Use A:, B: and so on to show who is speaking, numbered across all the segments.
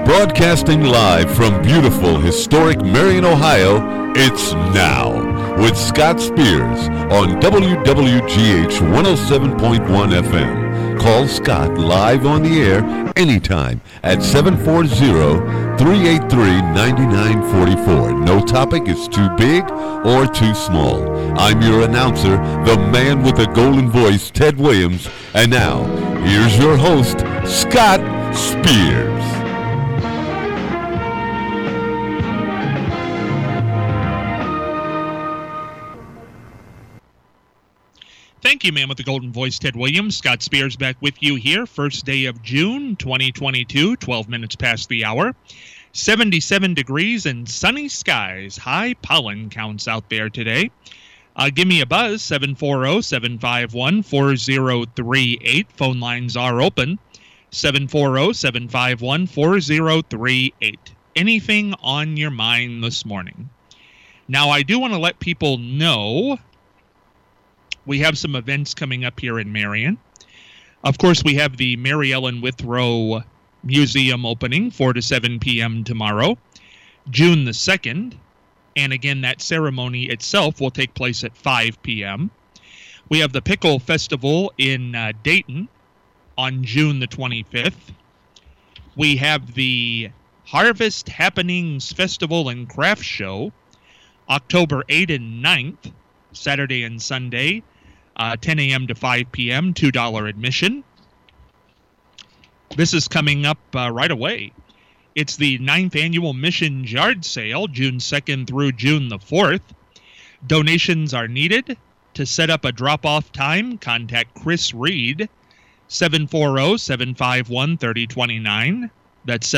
A: Broadcasting live from beautiful, historic Marion, Ohio, it's Now with Scott Spears on WWGH 107.1 FM. Call Scott live on the air anytime at 740-383-9944. No topic is too big or too small. I'm your announcer, the man with the golden voice, Ted Williams. And now, here's your host, Scott Spears.
B: Thank you, man with the golden voice, Ted Williams. Scott Spears back with you here. First day of June 2022, 12 minutes past the hour. 77 degrees and sunny skies. High pollen counts out there today. Give me a buzz, 740-751-4038. Phone lines are open, 740-751-4038. Anything on your mind this morning? Now, I do want to let people know we have some events coming up here in Marion. Of course, we have the Mary Ellen Withrow Museum opening, 4 to 7 p.m. tomorrow, June the 2nd. And again, that ceremony itself will take place at 5 p.m. We have the Pickle Festival in Dayton on June the 25th. We have the Harvest Happenings Festival and Craft Show, October 8th and 9th, Saturday and Sunday, 10 a.m. to 5 p.m., $2 admission. This is coming up right away. It's the 9th Annual Missions Yard Sale, June 2nd through June the 4th. Donations are needed. To set up a drop-off time, contact Chris Reed, 740-751-3029. That's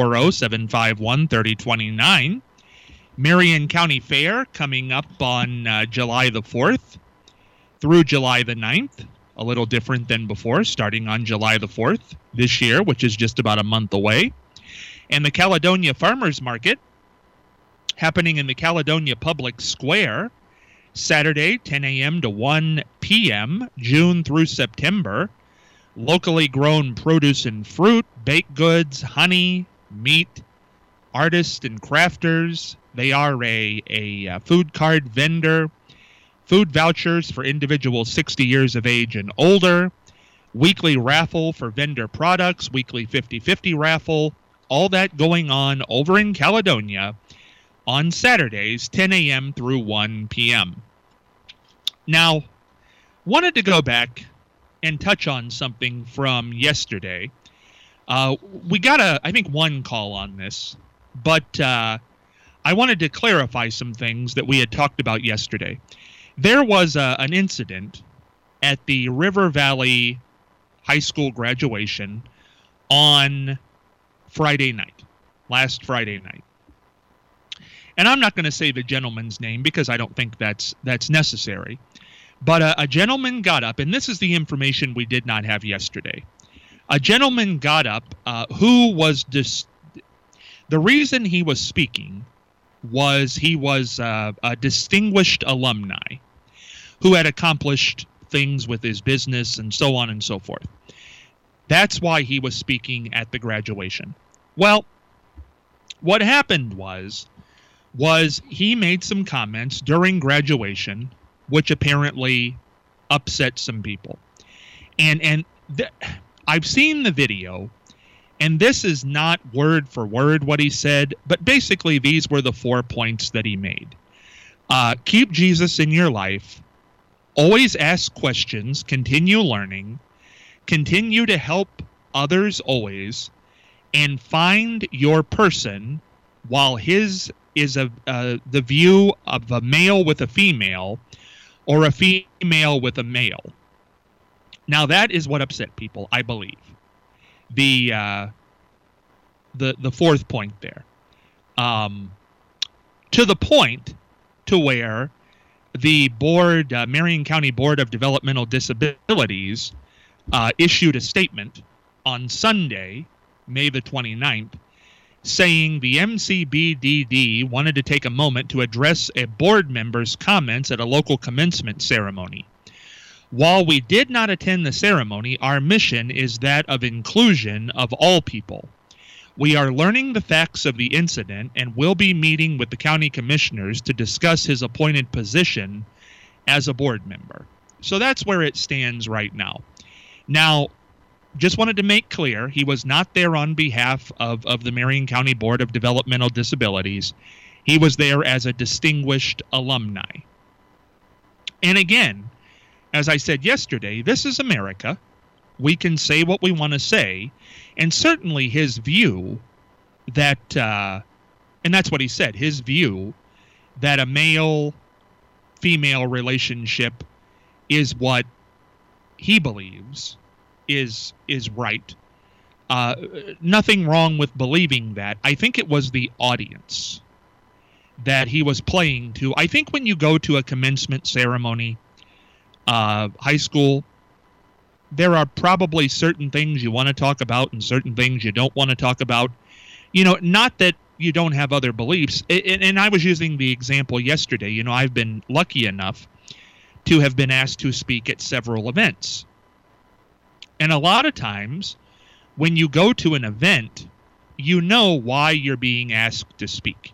B: 740-751-3029. Marion County Fair coming up on July the 4th through July the 9th. A little different than before, starting on July the 4th this year, which is just about a month away. And the Caledonia Farmers Market happening in the Caledonia Public Square, Saturday, 10 a.m. to 1 p.m., June through September. Locally grown produce and fruit, baked goods, honey, meat, artists and crafters. They are a food card vendor, food vouchers for individuals 60 years of age and older, weekly raffle for vendor products, weekly 50-50 raffle, all that going on over in Caledonia on Saturdays, 10 a.m. through 1 p.m. Now, wanted to go back and touch on something from yesterday. We got, I think, one call on this, but I wanted to clarify some things that we had talked about yesterday. There was an incident at the River Valley High School graduation on Friday night, last Friday night. And I'm not going to say the gentleman's name because I don't think that's necessary. But a gentleman got up, and this is the information we did not have yesterday. A gentleman got up who was the reason he was speaking was he was a distinguished alumni who had accomplished things with his business and so on and so forth. That's why he was speaking at the graduation. Well, what happened was he made some comments during graduation which apparently upset some people. And I've seen the video, and this is not word for word what he said, but basically these were the 4 points that he made. Keep Jesus in your life. Always ask questions. Continue learning. Continue to help others always. And find your person, while his is the view of a male with a female or a female with a male. Now that is what upset people, I believe. The fourth point there, to the point to where the board, Marion County Board of Developmental Disabilities, issued a statement on Sunday, May the 29th, saying the MCBDD wanted to take a moment to address a board member's comments at a local commencement ceremony. While we did not attend the ceremony, our mission is that of inclusion of all people. We are learning the facts of the incident and will be meeting with the county commissioners to discuss his appointed position as a board member. So that's where it stands right now. Now, just wanted to make clear, he was not there on behalf of the Marion County Board of Developmental Disabilities. He was there as a distinguished alumni. And again, as I said yesterday, this is America. We can say what we want to say. And certainly his view that, and that's what he said, his view that a male-female relationship is what he believes is right. Nothing wrong with believing that. I think it was the audience that he was playing to. I think when you go to a commencement ceremony, high school, there are probably certain things you want to talk about and certain things you don't want to talk about. You know, not that you don't have other beliefs. And I was using the example yesterday. You know, I've been lucky enough to have been asked to speak at several events. And a lot of times, when you go to an event, you know why you're being asked to speak.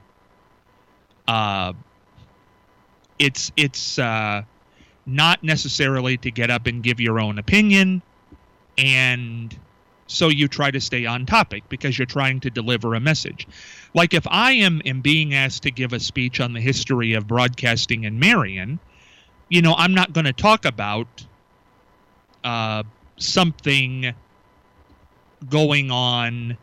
B: It's not necessarily to get up and give your own opinion, and so you try to stay on topic because you're trying to deliver a message. Like if I am being asked to give a speech on the history of broadcasting in Marion, you know, I'm not going to talk about something going on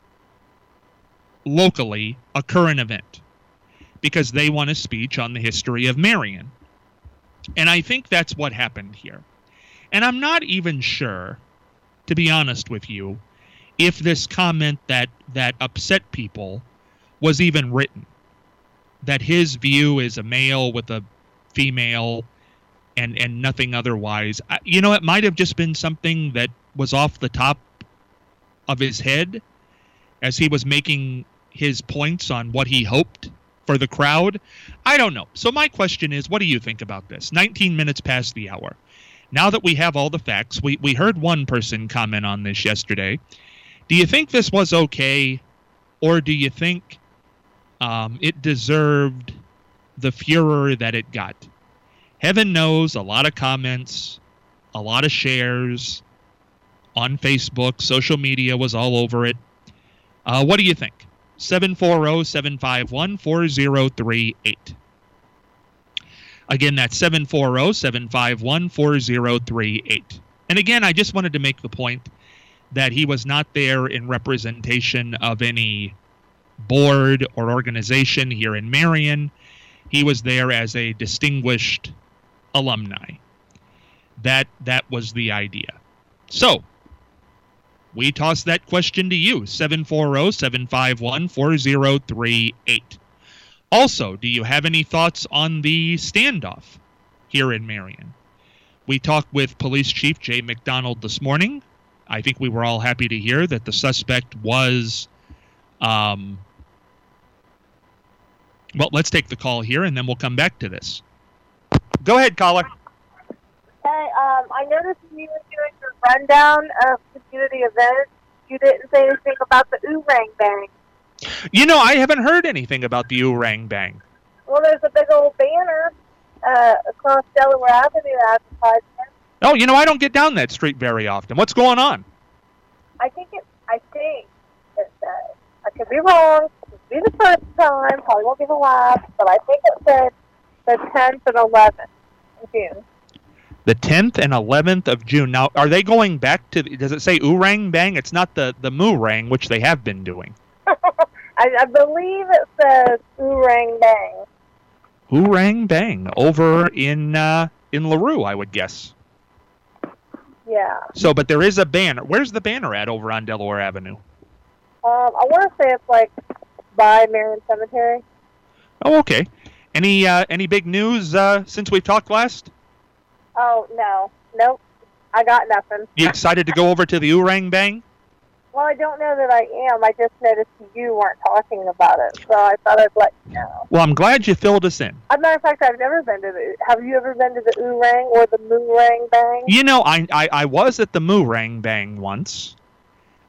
B: locally, a current event, because they want a speech on the history of Marion. And I think that's what happened here. And I'm not even sure, to be honest with you, if this comment that upset people was even written. That his view is a male with a female and nothing otherwise. You know, it might have just been something that was off the top of his head as he was making his points on what he hoped for the crowd. I don't know. So my question is, what do you think about this? 19 minutes past the hour. Now that we have all the facts, we heard one person comment on this yesterday. Do you think this was okay, or do you think it deserved the furor that it got? Heaven knows, a lot of comments, a lot of shares on Facebook, social media was all over it. What do you think? 740-751-4038. Again, that's 740-751-4038. And again, I just wanted to make the point that he was not there in representation of any board or organization here in Marion. He was there as a distinguished alumni. That was the idea. So, we toss that question to you, 740-751-4038. Also, do you have any thoughts on the standoff here in Marion? We talked with Police Chief Jay McDonald this morning. I think we were all happy to hear that the suspect was... well, let's take the call here, and then we'll come back to this. Go ahead, caller.
C: Hey, I noticed when you were doing your rundown of community events, you didn't say anything about the Oorang Bang.
B: You know, I haven't heard anything about the Oorang Bang.
C: Well, there's a big old banner across Delaware Avenue advertising.
B: Oh, you know, I don't get down that street very often. What's going on?
C: I think it said, I could be wrong, this will be the first time, probably won't be the last, but I think it said the 10th and 11th of June.
B: The 10th and 11th of June. Now, are they going back to, does it say Oorang Bang? It's not the Moorang, which they have been doing.
C: I believe it says Oorang Bang.
B: Oorang Bang, over in LaRue, I would guess.
C: Yeah.
B: So, but there is a banner. Where's the banner at over on Delaware Avenue?
C: I want to say it's like by Marion Cemetery.
B: Oh, okay. Any big news since we talked last?
C: Oh, no. Nope. I got nothing.
B: You excited to go over to the Oorang Bang?
C: Well, I don't know that I am. I just noticed you weren't talking about it, so I thought I'd let you know.
B: Well, I'm glad you filled us in.
C: As a matter of fact, I've never been to the... Have you ever been to the Oorang or the Moorang Bang?
B: You know, I was at the Moorang Bang once.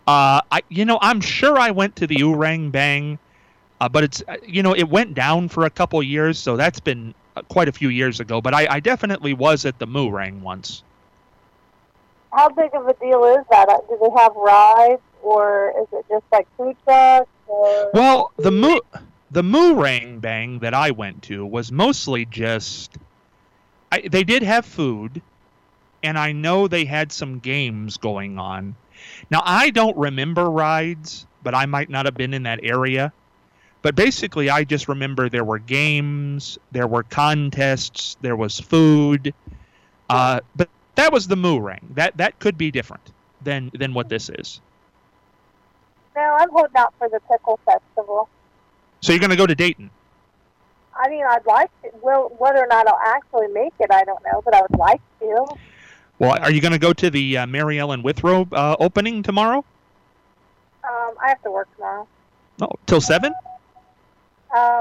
B: I'm sure I went to the Ourang Bang, but it's it went down for a couple years, so that's been quite a few years ago. But I definitely was at the Moorang once.
C: How big of a deal is that? Do they have rides, or is it just like food trucks? Or...
B: Well, the Moorang Bang that I went to was mostly just. They did have food, and I know they had some games going on. Now, I don't remember rides, but I might not have been in that area. But basically, I just remember there were games, there were contests, there was food. But that was the Moorang. That could be different than what this is.
C: No, I'm holding out for the Pickle Festival.
B: So you're going to go to Dayton?
C: I mean, I'd like to. Well, whether or not I'll actually make it, I don't know, but I would like to.
B: Well, are you going to go to the Mary Ellen Withrow opening tomorrow?
C: I have to work tomorrow.
B: Oh, till 7?
C: I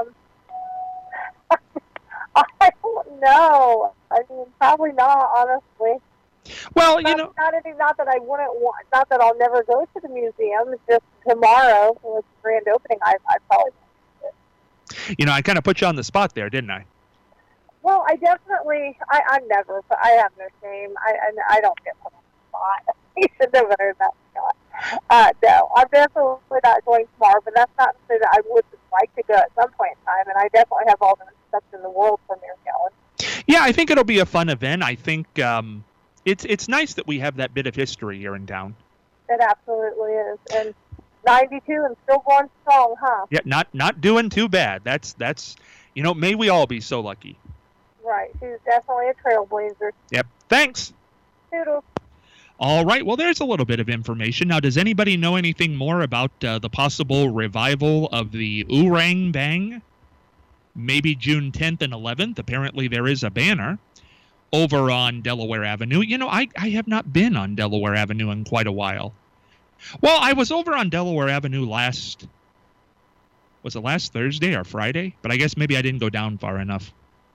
C: don't know. I mean, probably not, honestly.
B: Well,
C: not that I wouldn't want. Not that I'll never go to the museum. It's just tomorrow, when it's the grand opening, I probably.
B: I kind of put you on the spot there, didn't I?
C: Well, I definitely. I'm never. I have no shame. I don't get put on the spot. You should know better than that. No, I'm definitely not going tomorrow. But that's not to say that I would like to go at some point in time. And I definitely have all the respect in the world for Mary Ellen.
B: Yeah, I think it'll be a fun event. I think it's nice that we have that bit of history here in town.
C: It absolutely is, and 92 and still going strong, huh?
B: Yeah, not doing too bad. That's may we all be so lucky.
C: Right, she's definitely a trailblazer.
B: Yep. Thanks.
C: Toodles.
B: All right. Well, there's a little bit of information. Now, does anybody know anything more about the possible revival of the Ourang Bang? Maybe June 10th and 11th. Apparently, there is a banner over on Delaware Avenue. I have not been on Delaware Avenue in quite a while. Well, I was over on Delaware Avenue last Thursday or Friday? But I guess maybe I didn't go down far enough.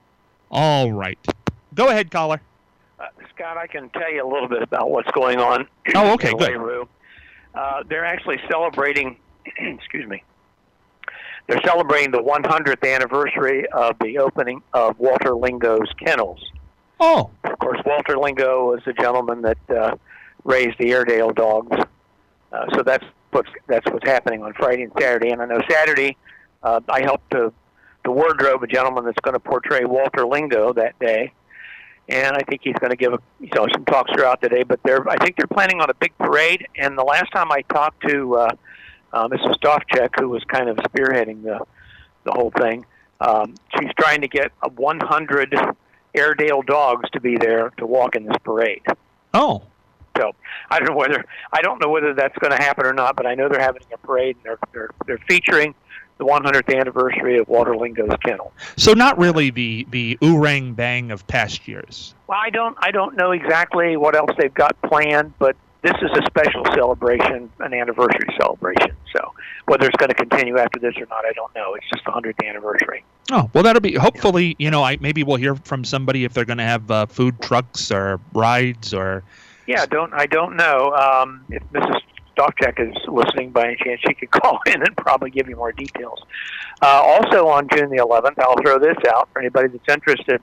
B: All right. Go ahead, caller.
D: Scott, I can tell you a little bit about what's going on.
B: Oh, okay,
D: in
B: good.
D: Wayroo. They're actually celebrating, excuse me, they're celebrating the 100th anniversary of the opening of Walter Lingo's Kennels.
B: Oh.
D: Of course, Walter Lingo was the gentleman that raised the Airedale dogs. So that's what's happening on Friday and Saturday. And I know Saturday, I helped to wardrobe a gentleman that's going to portray Walter Lingo that day. And I think he's going to give some talks throughout the day. But I think they're planning on a big parade. And the last time I talked to Mrs. Stofchek, who was kind of spearheading the whole thing, she's trying to get 100 Airedale dogs to be there to walk in this parade.
B: Oh.
D: So I don't know whether that's going to happen or not. But I know they're having a parade, and they're featuring the 100th anniversary of Walter Lingo's Kennel.
B: So not really the Ourang Bang of past years.
D: Well, I don't know exactly what else they've got planned, but this is a special celebration, an anniversary celebration. So whether it's going to continue after this or not, I don't know. It's just the 100th anniversary.
B: Oh, well, that'll be hopefully. Maybe we'll hear from somebody if they're going to have food trucks or rides or.
D: Yeah, I don't know. If Mrs. Stofchek is listening by any chance, she could call in and probably give you more details. Also on June the 11th, I'll throw this out for anybody that's interested.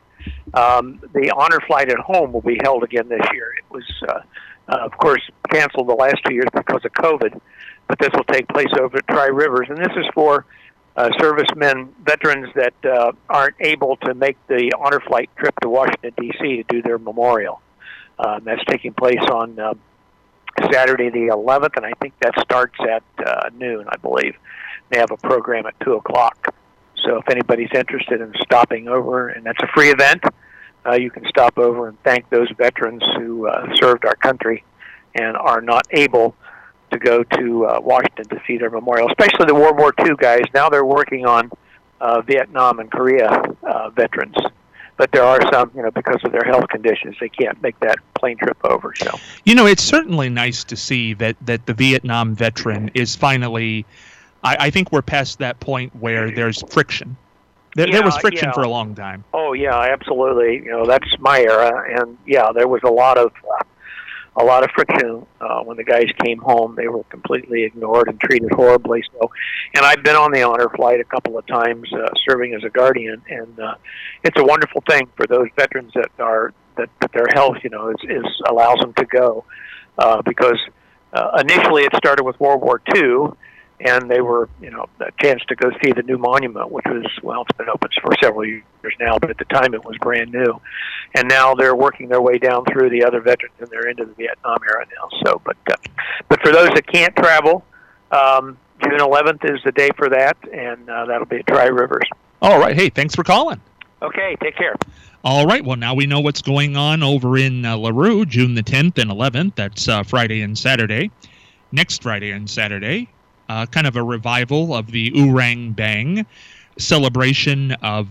D: The Honor Flight at Home will be held again this year. It was, of course, canceled the last 2 years because of COVID, but this will take place over at Tri Rivers, and this is for servicemen, veterans that aren't able to make the Honor Flight trip to Washington, D.C. to do their memorial. That's taking place on Saturday the 11th, and I think that starts at noon, I believe. They have a program at 2 o'clock. So if anybody's interested in stopping over, and that's a free event, you can stop over and thank those veterans who served our country and are not able to go to Washington to see their memorial, especially the World War II guys. Now they're working on Vietnam and Korea veterans. But there are some, because of their health conditions, they can't make that plane trip over. So,
B: it's certainly nice to see that the Vietnam veteran is finally. I think we're past that point where there's friction. There was friction for a long time.
D: Oh yeah, absolutely. That's my era, and there was a lot of a lot of friction when the guys came home. They were completely ignored and treated horribly. So, and I've been on the honor flight a couple of times, serving as a guardian, and it's a wonderful thing for those veterans that their health, is allows them to go, because initially it started with World War II. And they were, a chance to go see the new monument, which was, it's been open for several years now, but at the time it was brand new. And now they're working their way down through the other veterans, and they're into the Vietnam era now. So, but for those that can't travel, June 11th is the day for that, and that'll be at Dry Rivers.
B: All right. Hey, thanks for calling.
D: Okay, take care.
B: All right. Well, now we know what's going on over in LaRue, June the 10th and 11th. That's Friday and Saturday. Next Friday and Saturday. Kind of a revival of the Oorang Bang celebration of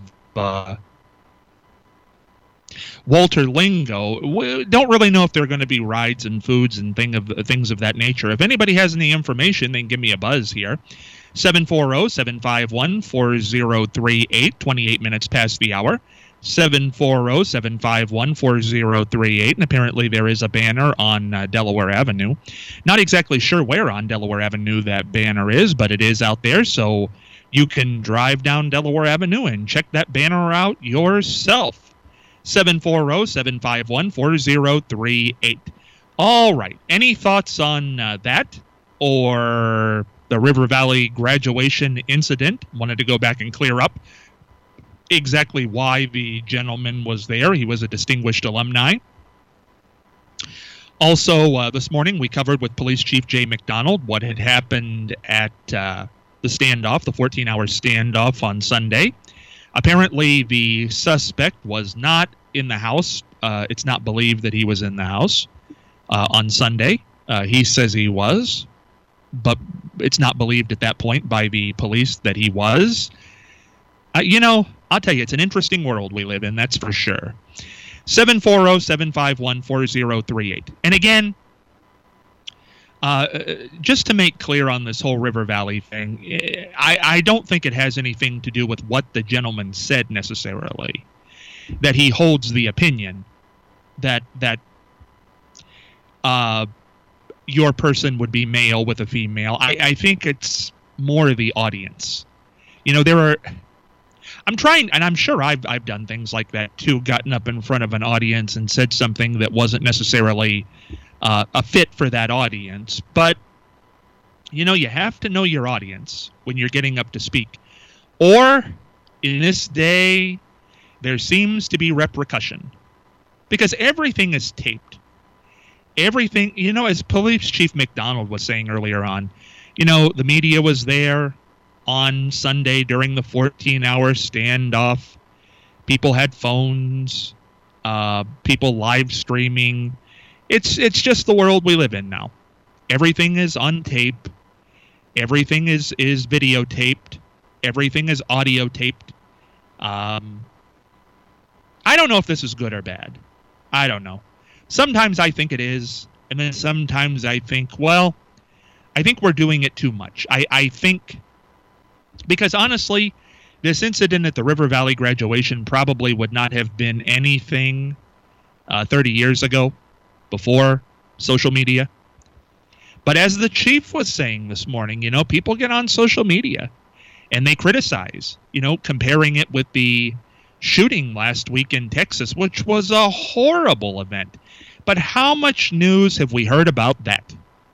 B: Walter Lingo. We don't really know if there are going to be rides and foods and things of that nature. If anybody has any information, they can give me a buzz here. 740-751-4038, 28 minutes past the hour. 740-751-4038, and apparently there is a banner on Delaware Avenue. Not exactly sure where on Delaware Avenue that banner is, but it is out there, so you can drive down Delaware Avenue and check that banner out yourself. 740-751-4038. All right, any thoughts on that or the River Valley graduation incident? Wanted to go back and clear up exactly why the gentleman was there. He was a distinguished alumni. Also, this morning we covered with Police Chief Jay McDonald what had happened at the standoff, the 14-hour standoff on Sunday. Apparently, the suspect was not in the house. It's not believed that he was in the house on Sunday. He says he was, but it's not believed at that point by the police that he was. I'll tell you, it's an interesting world we live in, that's for sure. 740-751-4038. And again, just to make clear on this whole River Valley thing, I don't think it has anything to do with what the gentleman said necessarily. That he holds the opinion that your person would be male with a female. I think it's more the audience. I'm trying, and I'm sure I've done things like that too, gotten up in front of an audience and said something that wasn't necessarily a fit for that audience. But, you have to know your audience when you're getting up to speak. Or, in this day, there seems to be repercussion. Because everything is taped. Everything, as Police Chief McDonald was saying earlier on, the media was there on Sunday during the 14-hour standoff. People had phones, people live streaming. It's just the world we live in now. Everything is on tape. Everything is videotaped. Everything is audio taped. I don't know if this is good or bad. I don't know. Sometimes I think it is, and then sometimes I think, I think we're doing it too much. I think... Because honestly, this incident at the River Valley graduation probably would not have been anything 30 years ago, before social media. But as the chief was saying this morning, people get on social media and they criticize, comparing it with the shooting last week in Texas, which was a horrible event. But how much news have we heard about that?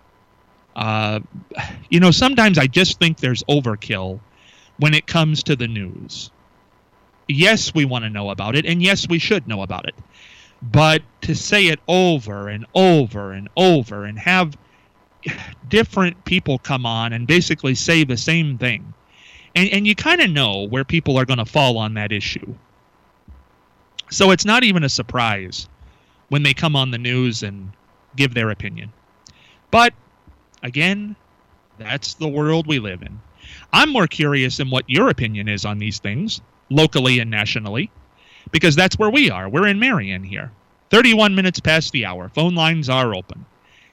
B: Sometimes I just think there's overkill when it comes to the news. Yes, we want to know about it, and yes, we should know about it. But to say it over and over and over and have different people come on and basically say the same thing, and you kind of know where people are going to fall on that issue. So it's not even a surprise when they come on the news and give their opinion. But, again, that's the world we live in. I'm more curious in what your opinion is on these things, locally and nationally, because that's where we are. We're in Marion here. 31 minutes past the hour. Phone lines are open.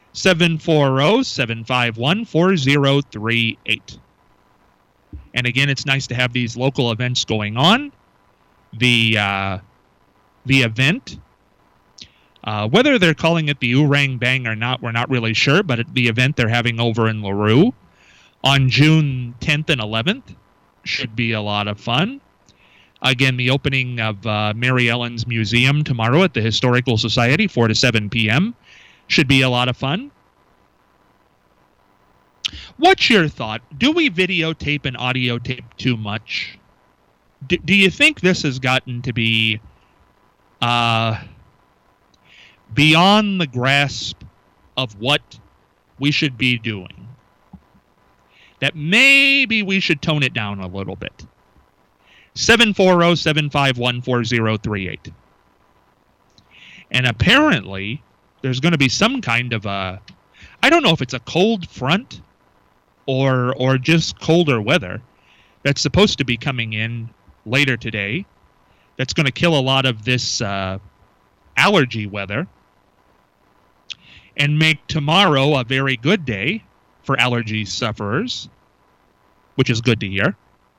B: 740-751-4038. And again, it's nice to have these local events going on. The event Whether they're calling it the Ourang Bang or not, we're not really sure, but at the event they're having over in LaRue on June 10th and 11th should be a lot of fun. Again, the opening of Mary Ellen's Museum tomorrow at the Historical Society, 4 to 7 p.m. should be a lot of fun. What's your thought? Do we videotape and audio tape too much? Do you think this has gotten to be beyond the grasp of what we should be doing? That maybe we should tone it down a little bit. 740-751-4038. And apparently, there's going to be some kind of a, I don't know if it's a cold front or just colder weather that's supposed to be coming in later today. That's going to kill a lot of this allergy weather and make tomorrow a very good day for allergy sufferers, which is good to hear.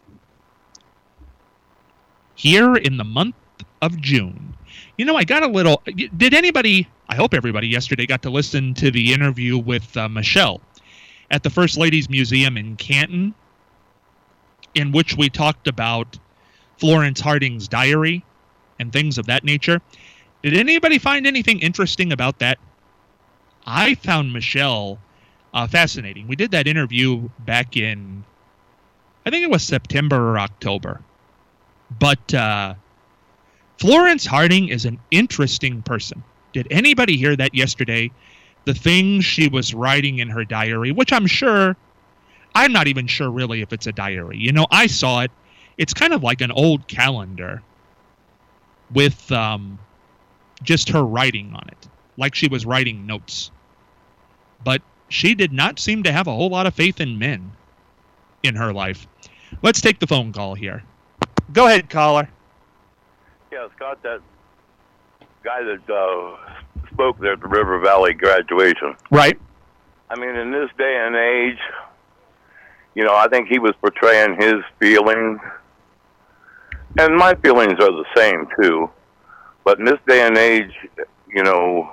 B: Here in the month of June. You know, I got a little... Did anybody... I hope everybody yesterday got to listen to the interview with Michelle at the First Ladies Museum in Canton, in which we talked about Florence Harding's diary and things of that nature. Did anybody find anything interesting about that? I found Michelle fascinating. We did that interview back in, I think it was September or October. But Florence Harding is an interesting person. Did anybody hear that yesterday? The things she was writing in her diary, which I'm not even sure really if it's a diary. You know, I saw it. It's kind of like an old calendar with just her writing on it, like she was writing notes. But she did not seem to have a whole lot of faith in men in her life. Let's take the phone call here. Go ahead, caller.
E: Yeah, Scott, that guy that spoke there at the River Valley graduation.
B: Right.
E: I mean, in this day and age, you know, I think he was portraying his feelings. And my feelings are the same, too. But in this day and age, you know,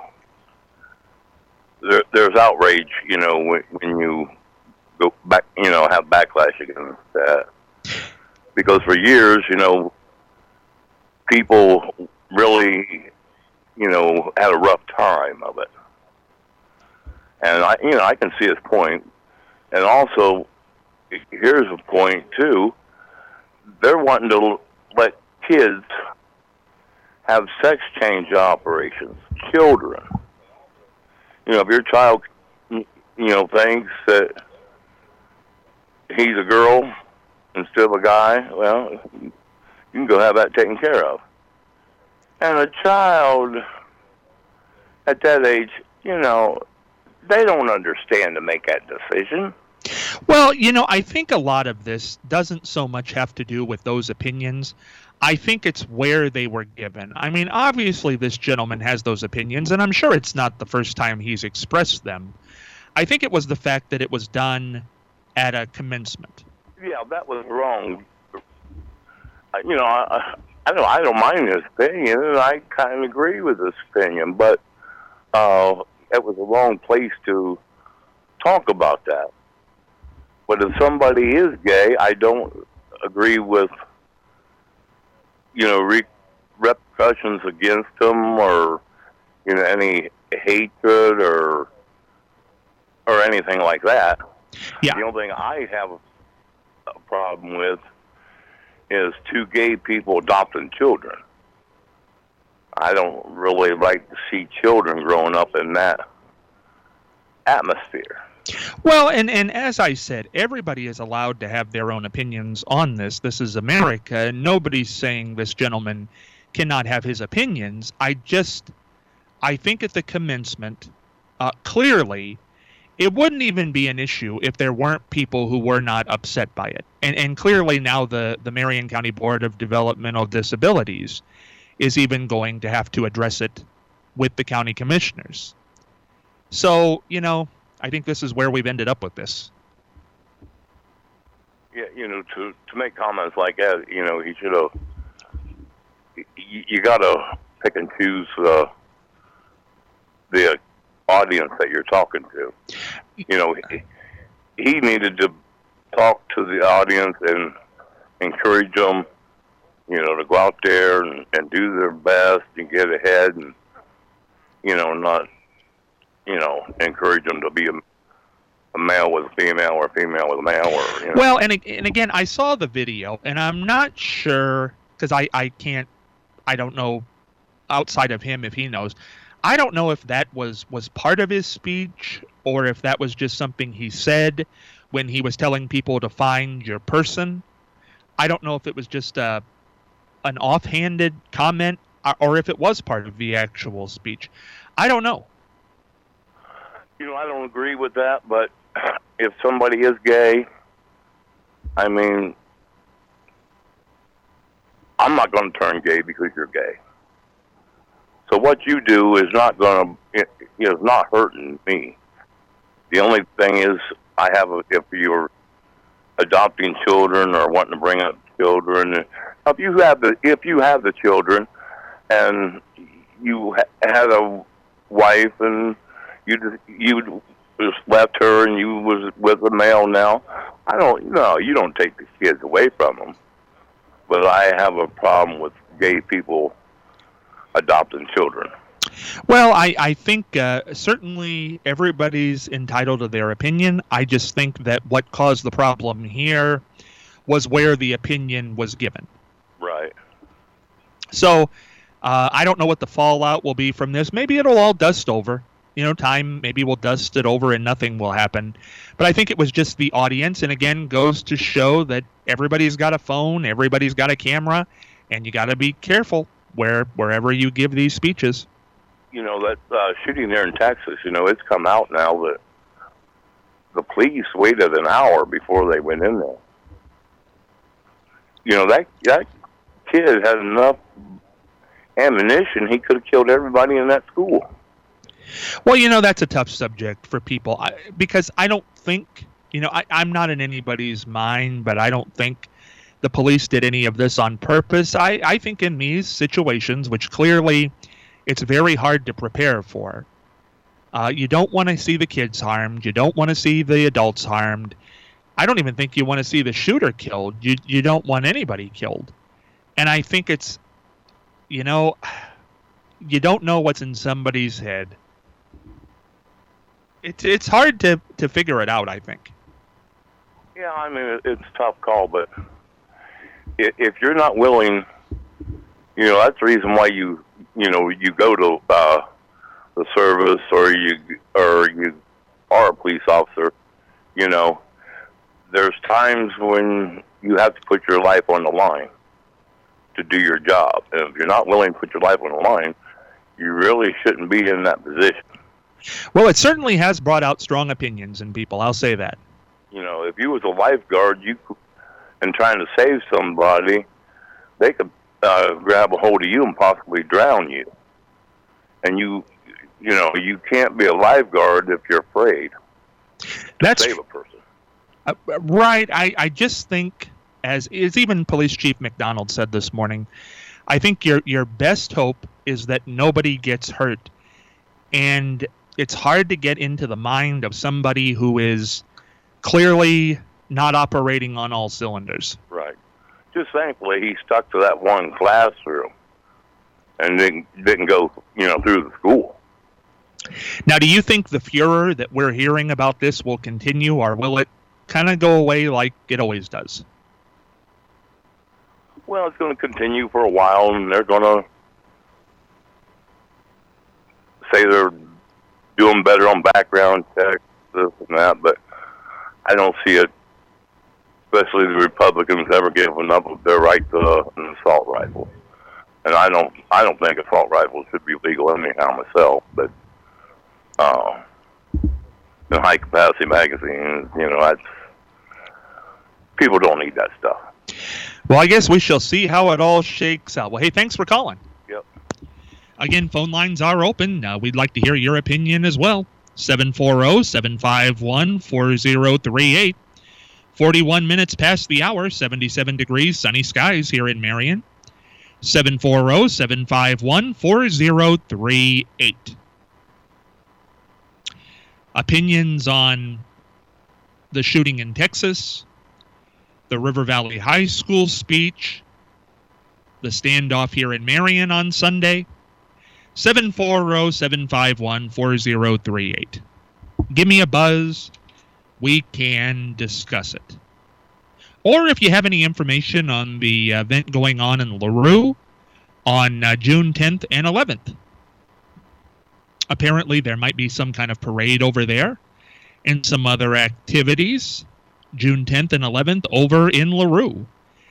E: there's outrage, you know, when you go back, you know, have backlash against that. Because for years, you know, people really, you know, had a rough time of it. And I can see his point. And also, here's a point too. They're wanting to let kids have sex change operations, children. You know, if your child, you know, thinks that he's a girl instead of a guy, well, you can go have that taken care of. And a child at that age, you know, they don't understand to make that decision.
B: Well, you know, I think a lot of this doesn't so much have to do with those opinions. I think it's where they were given. I mean, obviously this gentleman has those opinions, and I'm sure it's not the first time he's expressed them. I think it was the fact that it was done at a commencement.
E: Yeah, that was wrong. You know, I don't mind his opinion, and I kind of agree with his opinion, but it was a wrong place to talk about that. But if somebody is gay, I don't agree with, you know, repercussions against them, or, you know, any hatred or anything like that.
B: Yeah.
E: The only thing I have a problem with is two gay people adopting children. I don't really like to see children growing up in that atmosphere.
B: Well, and as I said, everybody is allowed to have their own opinions on this. This is America, and nobody's saying this gentleman cannot have his opinions. I think at the commencement, clearly, it wouldn't even be an issue if there weren't people who were not upset by it. And clearly now the Marion County Board of Developmental Disabilities is even going to have to address it with the county commissioners. So, you know, I think this is where we've ended up with this.
E: Yeah, you know, to make comments like that, you know, he should have. You got to pick and choose the audience that you're talking to. You know, he needed to talk to the audience and encourage them, you know, to go out there and do their best and get ahead, and, you know, not, you know, encourage them to be a male with a female or a female with a male. Or, you know.
B: Well, and again, I saw the video, and I'm not sure, because I don't know outside of him if he knows. I don't know if that was part of his speech or if that was just something he said when he was telling people to find your person. I don't know if it was just an offhanded comment or if it was part of the actual speech. I don't know.
E: You know, I don't agree with that, but if somebody is gay, I mean, I'm not going to turn gay because you're gay. So what you do is not going to, is not hurting me. The only thing is, if you're adopting children or wanting to bring up children, if you have the children, and you had a wife and you just left her and you was with a male now, you don't take the kids away from them. But I have a problem with gay people adopting children.
B: Well, I think certainly everybody's entitled to their opinion. I just think that what caused the problem here was where the opinion was given.
E: Right.
B: So I don't know what the fallout will be from this. Maybe it'll all dust over. You know, time maybe will dust it over and nothing will happen. But I think it was just the audience, and again, goes to show that everybody's got a phone, everybody's got a camera, and you got to be careful wherever you give these speeches.
E: You know, that shooting there in Texas, you know, it's come out now that the police waited an hour before they went in there. You know, that kid had enough ammunition, he could have killed everybody in that school.
B: Well, you know, that's a tough subject for people because I don't think, you know, I'm not in anybody's mind, but I don't think the police did any of this on purpose. I think in these situations, which clearly it's very hard to prepare for, you don't want to see the kids harmed. You don't want to see the adults harmed. I don't even think you want to see the shooter killed. You don't want anybody killed. And I think it's, you know, you don't know what's in somebody's head. It's hard to figure it out, I think.
E: Yeah, I mean, it's a tough call, but if you're not willing, you know, that's the reason why you go to the service or you are a police officer. You know, there's times when you have to put your life on the line to do your job. And if you're not willing to put your life on the line, you really shouldn't be in that position.
B: Well, it certainly has brought out strong opinions in people. I'll say that.
E: You know, if you was a lifeguard, and trying to save somebody, they could grab a hold of you and possibly drown you. And you can't be a lifeguard if you're afraid to save a person.
B: Right. I just think, as even Police Chief McDonald said this morning, I think your best hope is that nobody gets hurt. And it's hard to get into the mind of somebody who is clearly not operating on all cylinders.
E: Right. Just thankfully he stuck to that one classroom and didn't go, you know, through the school.
B: Now, do you think the furor that we're hearing about this will continue, or will it kind of go away like it always does?
E: Well, it's going to continue for a while, and they're going to say they're doing better on background checks, this and that, but I don't see it, especially the Republicans, ever giving up their right to an assault rifle. And I don't think assault rifles should be legal anyhow myself, but in high capacity magazines, you know, people don't need that stuff.
B: Well, I guess we shall see how it all shakes out. Well, hey, thanks for calling.
E: Yep.
B: Again, phone lines are open. We'd like to hear your opinion as well. 740-751-4038. 41 minutes past the hour, 77 degrees, sunny skies here in Marion. 740-751-4038. opinions on the shooting in Texas, the River Valley High School speech, the standoff here in Marion on Sunday. 740-751-4038. Give me a buzz. We can discuss it. Or if you have any information on the event going on in LaRue on June 10th and 11th. Apparently there might be some kind of parade over there and some other activities June 10th and 11th over in LaRue.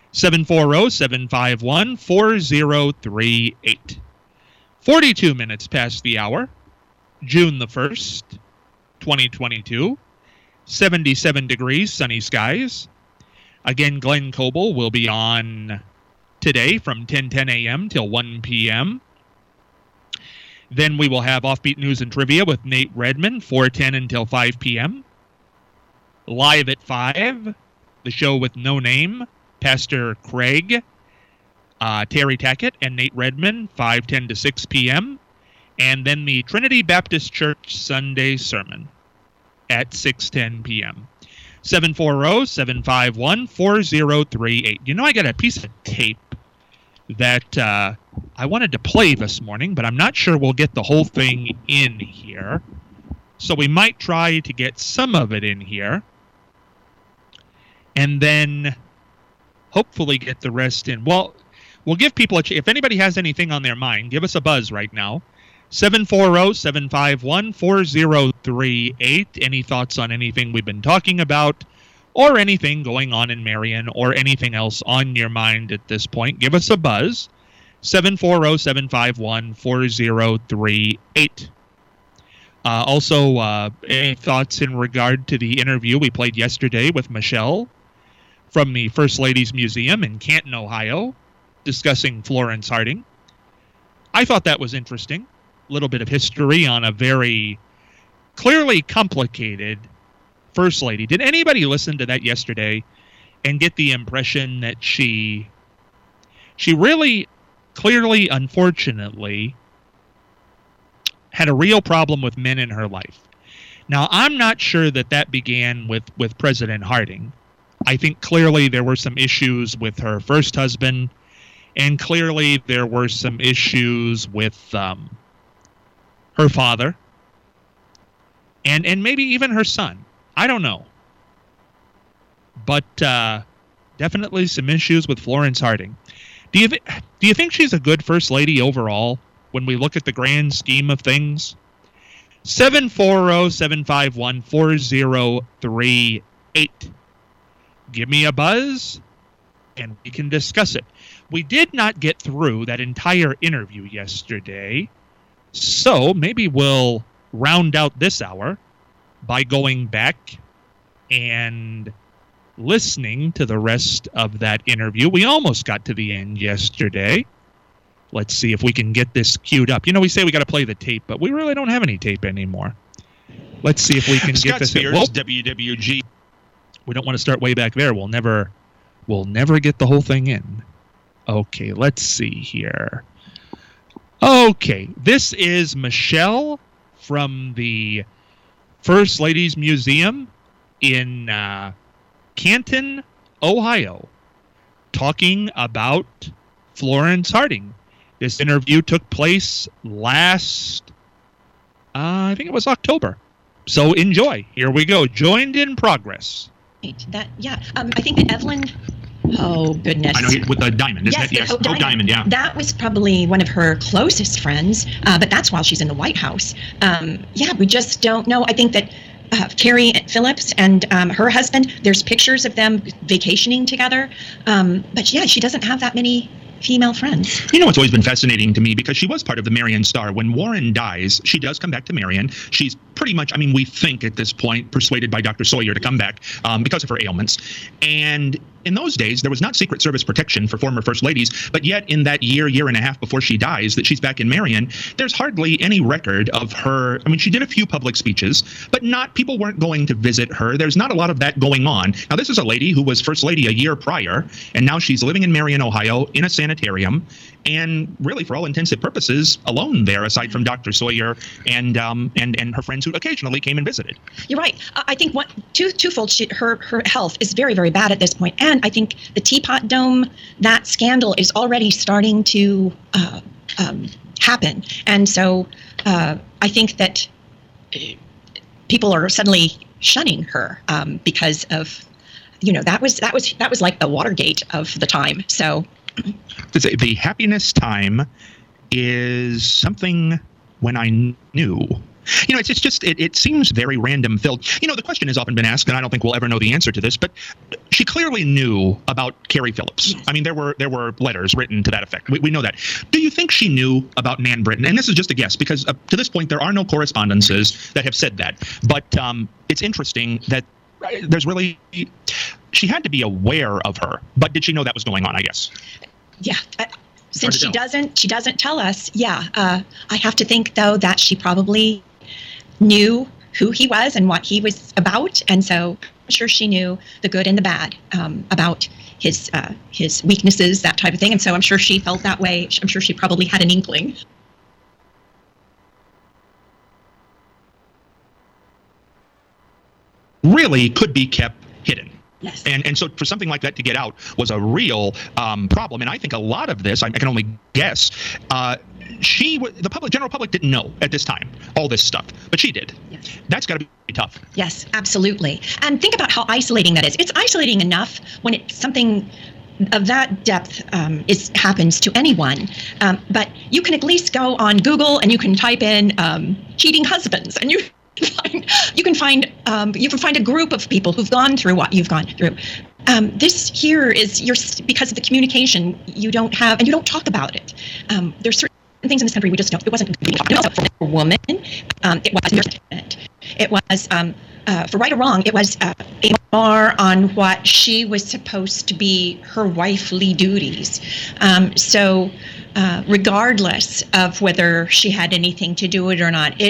B: 740-751-4038. 42 minutes past the hour, June the 1st, 2022. 77 degrees, sunny skies. Again, Glenn Coble will be on today from 10 a.m. till 1 p.m. Then we will have Offbeat News and Trivia with Nate Redman, 4:10 until 5 p.m. Live at 5, the show with No Name, Pastor Craig, Terry Tackett, and Nate Redman, 5:10 to 6 p.m. And then the Trinity Baptist Church Sunday Sermon at 6:10 p.m. 740-751-4038. You know, I got a piece of tape that I wanted to play this morning, but I'm not sure we'll get the whole thing in here. So we might try to get some of it in here. And then hopefully get the rest in. Well, we'll give people a chance. If anybody has anything on their mind, give us a buzz right now. 740-751-4038. Any thoughts on anything we've been talking about or anything going on in Marion or anything else on your mind at this point, give us a buzz. 740-751-4038. Also, any thoughts in regard to the interview we played yesterday with Michelle from the First Ladies Museum in Canton, Ohio, discussing Florence Harding. I thought that was interesting. A little bit of history on a very clearly complicated First Lady. Did anybody listen to that yesterday and get the impression that she really clearly, unfortunately, had a real problem with men in her life? Now, I'm not sure that began with President Harding. I think clearly there were some issues with her first husband, and clearly there were some issues with her father, and maybe even her son. I don't know. But definitely some issues with Florence Harding. Do you think she's a good First Lady overall when we look at the grand scheme of things? 740-751-4038. Give me a buzz, and we can discuss it. We did not get through that entire interview yesterday, so maybe we'll round out this hour by going back and listening to the rest of that interview. We almost got to the end yesterday. Let's see if we can get this queued up. You know, we say we got to play the tape, but we really don't have any tape anymore. Let's see if we can get this.
F: Scott Spears, WWG.
B: We don't want to start way back there. We'll never get the whole thing in. Okay, let's see here. Okay, this is Michelle from the First Ladies Museum in Canton, Ohio, talking about Florence Harding. This interview took place last, I think it was October. So enjoy. Here we go. Joined in progress.
G: I think that Evelyn. Oh, goodness.
F: I know, with the diamond, isn't it? Yes, Hope Diamond, yeah.
G: That was probably one of her closest friends, but that's while she's in the White House. We just don't know. I think that Carrie Phillips and her husband, there's pictures of them vacationing together. But yeah, she doesn't have that many female friends.
F: You know, it's always been fascinating to me because she was part of the Marion Star. When Warren dies, she does come back to Marion. She's pretty much, we think at this point, persuaded by Dr. Sawyer to come back because of her ailments. And in those days, there was not Secret Service protection for former First Ladies, but yet in that year and a half before she dies, that she's back in Marion, there's hardly any record of her. She did a few public speeches, but people weren't going to visit her. There's not a lot of that going on. Now, this is a lady who was First Lady a year prior, and now she's living in Marion, Ohio, in a sanitarium, and really, for all intents and purposes, alone there, aside from Dr. Sawyer and her friends who occasionally came and visited.
G: You're right. I think twofold. Her health is very, very bad at this point, and I think the Teapot Dome, that scandal is already starting to happen, and so I think that people are suddenly shunning her because of, that was like the Watergate of the time. So
F: the happiness time is something when I knew. It seems very random filled. The question has often been asked, and I don't think we'll ever know the answer to this, but she clearly knew about Carrie Phillips.
G: Yes.
F: I mean, there were letters written to that effect. We know that. Do you think she knew about Nan Britton? And this is just a guess, because to this point, there are no correspondences that have said that. But it's interesting that there's really, she had to be aware of her, but did she know that was going on, I guess?
G: Yeah. Since she doesn't tell us. Yeah. I have to think, though, that she probably knew who he was and what he was about, and so I'm sure she knew the good and the bad about his weaknesses, that type of thing, and so I'm sure she felt that way. I'm sure she probably had an inkling.
F: Really could be kept hidden.
G: Yes.
F: And so for something like that to get out was a real problem. And I think a lot of this, I can only guess, the general public didn't know at this time, all this stuff, but she did. Yes. That's got to be tough.
G: Yes, absolutely. And think about how isolating that is. It's isolating enough when it's something of that depth happens to anyone. But you can at least go on Google and you can type in cheating husbands, and you can find a group of people who've gone through what you've gone through. This here is because of the communication you don't have, and you don't talk about it. There's certain things in this country we just don't. It wasn't for a woman. It was for right or wrong. It was a bar on what she was supposed to be her wifely duties. So regardless of whether she had anything to do with it or not,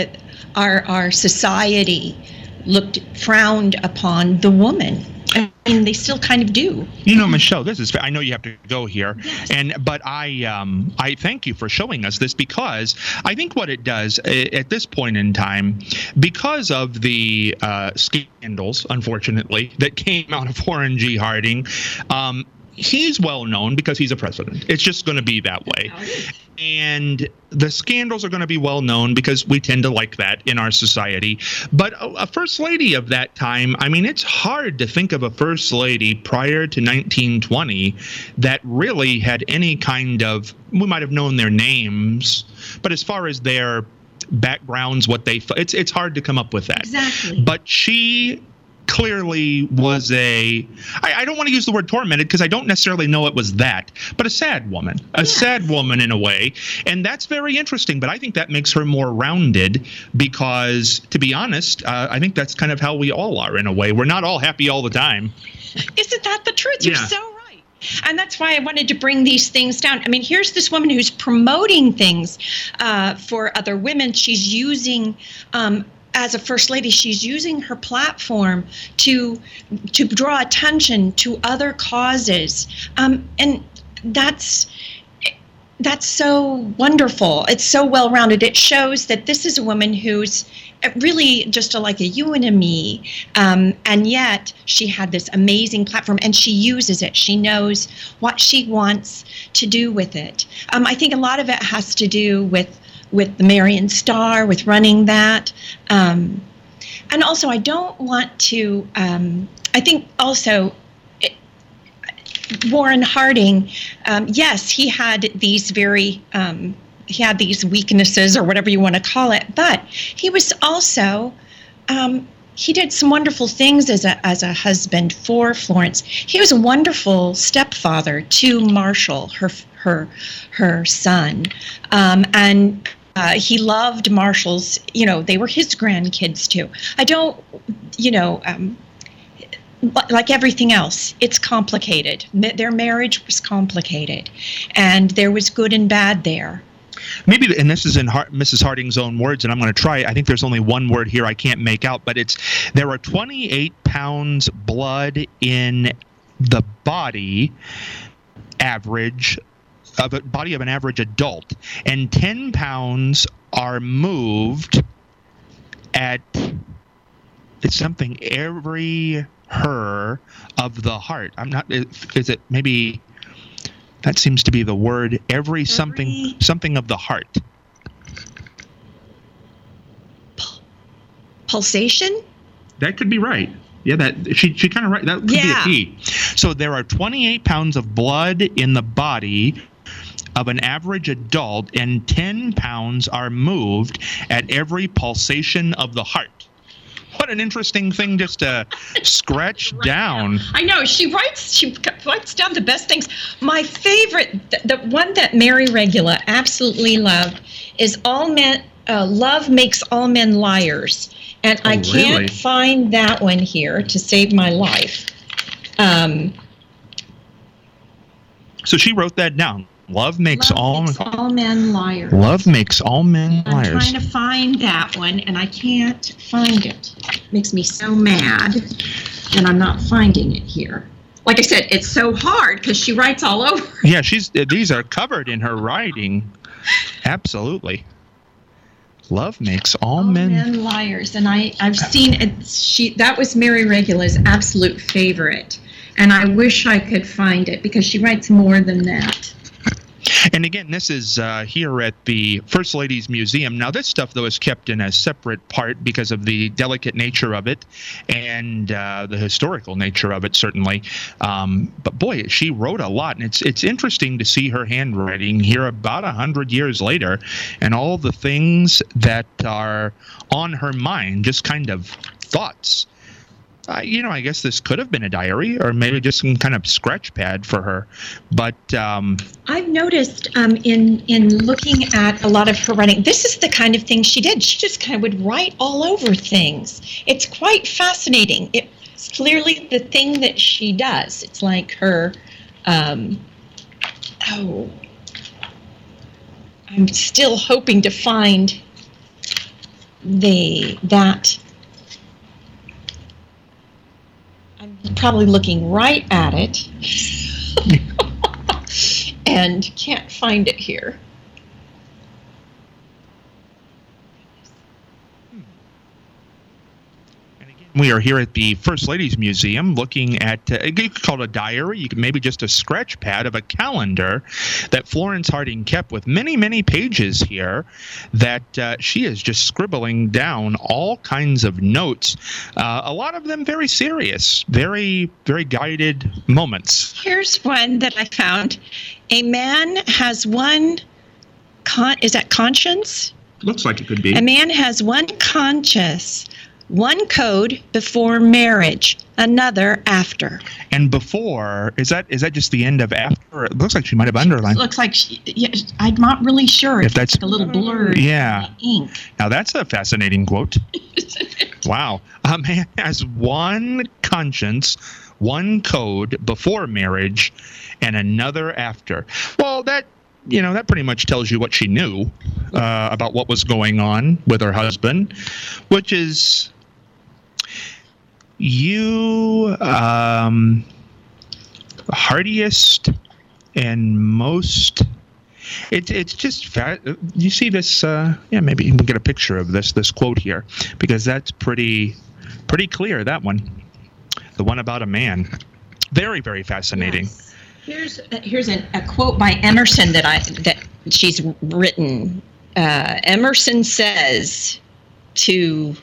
G: our society frowned upon the woman. I mean, they still kind of do.
F: Michelle, I know you have to go here, yes. But I thank you for showing us this, because I think what it does at this point in time, because of the scandals, unfortunately, that came out of Warren G. Harding, he's well known because he's a president. It's just going to be that way. And the scandals are going to be well known because we tend to like that in our society. But a first lady of that time, I mean, it's hard to think of a first lady prior to 1920 that really had any kind of, we might have known their names, but as far as their backgrounds, it's hard to come up with that.
G: Exactly.
F: But she clearly was I don't want to use the word tormented, because I don't necessarily know it was that, but a sad woman, sad woman in a way. And that's very interesting, but I think that makes her more rounded, because to be honest, I think that's kind of how we all are in a way. We're not all happy all the time.
G: Isn't that the truth? You're so right. And that's why I wanted to bring these things down. I mean, here's this woman who's promoting things for other women. She's using as a first lady, she's using her platform to draw attention to other causes, and that's so wonderful. It's so well-rounded. It shows that this is a woman who's really just like a you and a me, and yet she had this amazing platform, and she uses it. She knows what she wants to do with it. I think a lot of it has to do with the Marion Star, with running that. And also, I don't want to, I think also Warren Harding, yes, he had these he had these weaknesses, or whatever you want to call it, but he was also, he did some wonderful things as a husband for Florence. He was a wonderful stepfather to Marshall, her son, and he loved Marshall's, they were his grandkids too. I don't, like everything else, it's complicated. Their marriage was complicated, and there was good and bad there.
F: Maybe, and this is in Mrs. Harding's own words, and I'm going to try. I think there's only one word here I can't make out, but there are 28 pounds blood in the body average of a body of an average adult, and 10 pounds are moved at, it's something every her of the heart. I'm not, is it maybe, that seems to be the word, every something of the heart.
G: Pulsation?
F: That could be right. Yeah, that she kind of right. That could be a P. So there are 28 pounds of blood in the body of an average adult, and 10 pounds are moved at every pulsation of the heart. What an interesting thing just to scratch down.
G: I know. She writes down the best things. My favorite, the one that Mary Regula absolutely loved, is love makes all men liars. And I can't find that one here to save my life.
F: So she wrote that down. Love makes all
G: men liars.
F: Love makes all men liars.
G: I'm trying to find that one, and I can't find it. It makes me so mad, and I'm not finding it here. Like I said, it's so hard because she writes all over.
F: Yeah, these are covered in her writing. Absolutely. Love makes all men
G: liars, and I've seen it. That was Mary Regula's absolute favorite, and I wish I could find it because she writes more than that.
F: And again, this is here at the First Ladies Museum. Now, this stuff, though, is kept in a separate part because of the delicate nature of it and the historical nature of it, certainly. But boy, she wrote a lot, and it's interesting to see her handwriting here about 100 years later, and all the things that are on her mind, just kind of thoughts. I guess this could have been a diary or maybe just some kind of scratch pad for her. But
G: I've noticed in looking at a lot of her writing, this is the kind of thing she did. She just kind of would write all over things. It's quite fascinating. It's clearly the thing that she does. It's like her, I'm still hoping to find that. I'm probably looking right at it and can't find it here.
F: We are here at the First Ladies Museum looking at, you could call it a diary, you could maybe just a scratch pad of a calendar that Florence Harding kept with many, many pages here that she is just scribbling down all kinds of notes, a lot of them very serious, very, very guided moments.
G: Here's one that I found. A man has one, is that conscience?
F: Looks like it could be.
G: A man has one conscience. One code before marriage, another after.
F: And before, is that just the end of after? It looks like she might have underlined.
G: It looks like I'm not really sure.
F: If that's
G: like a little blurred.
F: Yeah.
G: Ink.
F: Now that's a fascinating quote. Wow. A man has one conscience, one code before marriage, and another after. Well, that pretty much tells you what she knew about what was going on with her husband, which is hardiest and most. It's just you see this. Maybe you can get a picture of this quote here because that's pretty clear. That one, the one about a man, very, very fascinating.
G: Yes. Here's a quote by Emerson that she's written. Emerson says to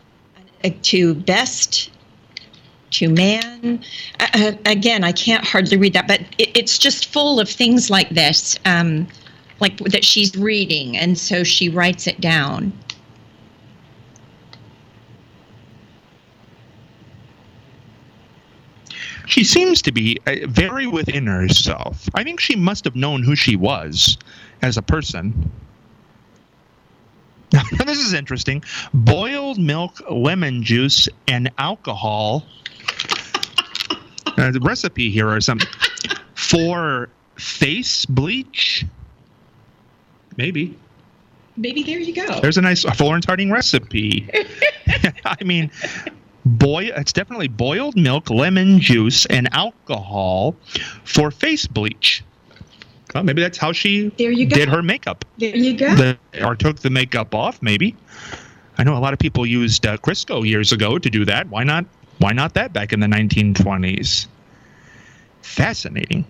G: man. Again, I can't hardly read that, but it's just full of things like this, like that she's reading, and so she writes it down.
F: She seems to be very within herself. I think she must have known who she was as a person. Now, this is interesting. Boiled milk, lemon juice, and alcohol. The recipe here or something. For face bleach? Maybe.
G: Maybe there you go.
F: There's a nice Florence Harding recipe. I mean, it's definitely boiled milk, lemon juice, and alcohol for face bleach. Well, maybe that's how she did her makeup.
G: There you go.
F: Or took the makeup off, maybe. I know a lot of people used Crisco years ago to do that. Why not that back in the 1920s? Fascinating.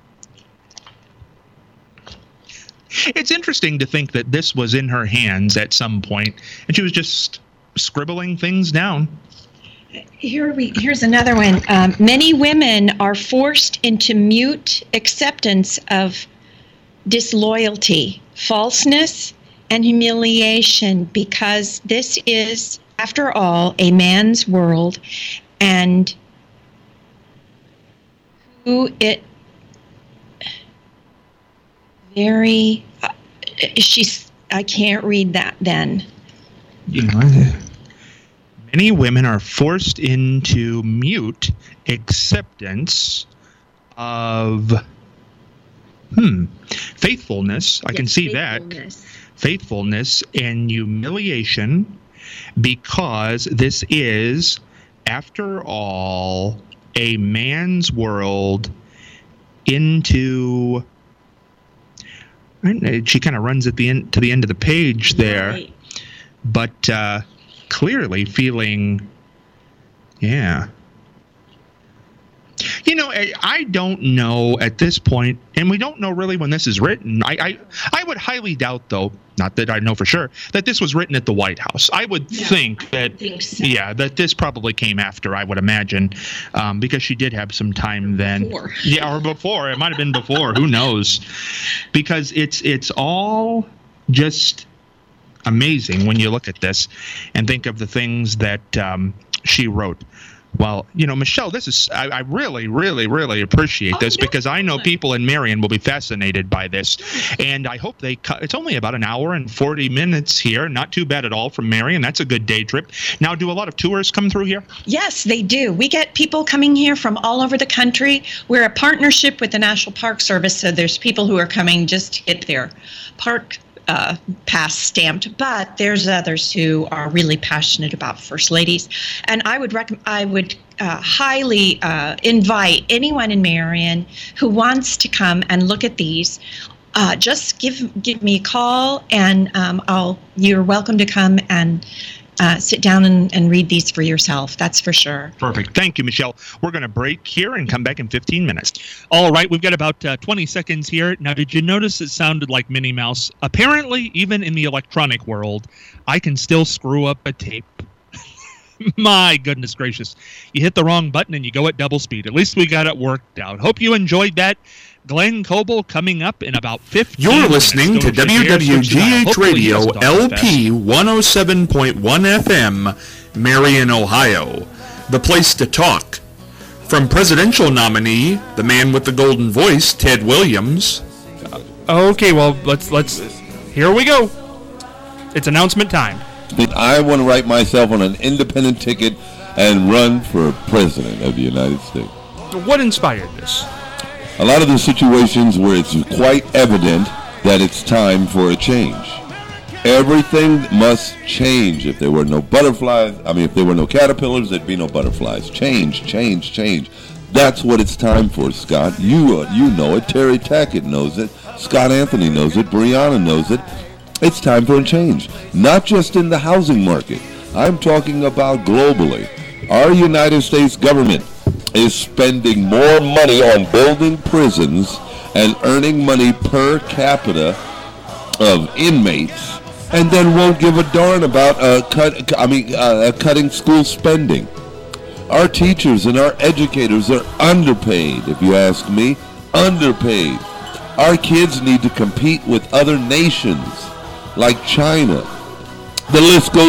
F: It's interesting to think that this was in her hands at some point, and she was just scribbling things down.
G: Here's another one. Many women are forced into mute acceptance of disloyalty, falseness, and humiliation because this is, after all, a man's world, and who it very I can't read that then.
F: Many women are forced into mute acceptance of faithfulness. I can see that. Faithfulness and humiliation, because this is, after all, a man's world. Into, she kind of runs at the end to the end of the page there, right. But clearly feeling, yeah. You know, I don't know at this point, and we don't know really when this is written. I would highly doubt, though, not that I know for sure, that this was written at the White House. I would think that, that this probably came after, I would imagine, because she did have some time then. Before. Yeah, or before. It might have been before. Who knows? Because it's all just amazing when you look at this and think of the things that she wrote. Well, you know, Michelle, this is, I really, really, really appreciate this because I know people in Marion will be fascinated by this. And I hope they cut, it's only about an hour and 40 minutes here. Not too bad at all from Marion. That's a good day trip. Now, do a lot of tourists come through here?
G: Yes, they do. We get people coming here from all over the country. We're a partnership with the National Park Service, so there's people who are coming just to get their park pass stamped, but there's others who are really passionate about First Ladies, and I would highly invite anyone in Marion who wants to come and look at these. Just give me a call, and you're welcome to come and sit down and read these for yourself. That's for sure.
F: Perfect. Thank you, Michelle. We're going to break here and come back in 15 minutes.
B: All right. We've got about 20 seconds here. Now, did you notice it sounded like Minnie Mouse? Apparently, even in the electronic world, I can still screw up a tape. My goodness gracious. You hit the wrong button and you go at double speed. At least we got it worked out. Hope you enjoyed that. Glenn Coble coming up in about 15
H: You're listening to WWGH Radio LP 107.1 FM, Marion, Ohio. The place to talk. From presidential nominee, the man with the golden voice, Ted Williams.
I: Okay, well, let's here we go. It's announcement time.
A: I want to write myself on an independent ticket and run for president of the United States.
I: What inspired this?
A: A lot of the situations where it's quite evident that it's time for a change. Everything must change. If there were no butterflies, if there were no caterpillars, there'd be no butterflies. Change, change, change. That's what it's time for, Scott. You know it. Terry Tackett knows it. Scott Anthony knows it. Brianna knows it. It's time for a change. Not just in the housing market. I'm talking about globally. Our United States government is spending more money on building prisons and earning money per capita of inmates, and then won't give a darn about cutting school spending. Our teachers and our educators are underpaid, if you ask me, underpaid. Our kids need to compete with other nations like China. The list goes